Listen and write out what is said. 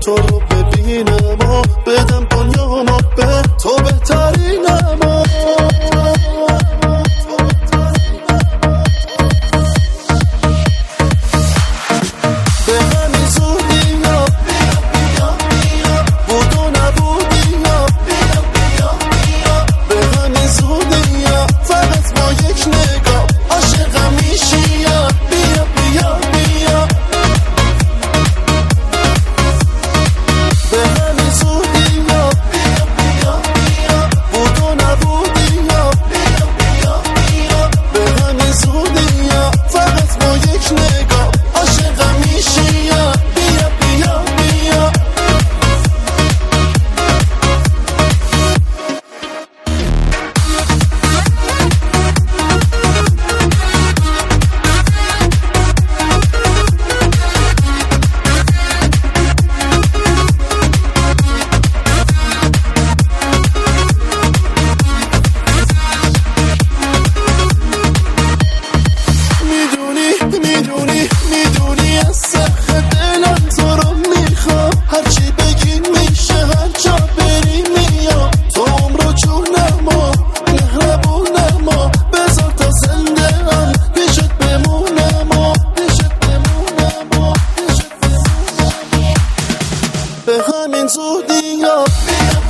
تو رو ببینم و بدم دنیامو به تو بهترینم به همین زودی ها بود و نبودی ها به همین زودی ها فقط ما یک نگاه عاشقم میشی ها بیا بیا بیا به همین زودی ها بود و نبودی ها به همین زودی ها فقط ما یک نگاه عاشقم میشی ها بیا بیا بیا میدونی از سخت دلم تو رو میخوام هرچی بگی میشه هر جا بری میام تو عمرو جونم و مهربونم و بذار تا زنده هم پیشت بمونم و به همین زودی ها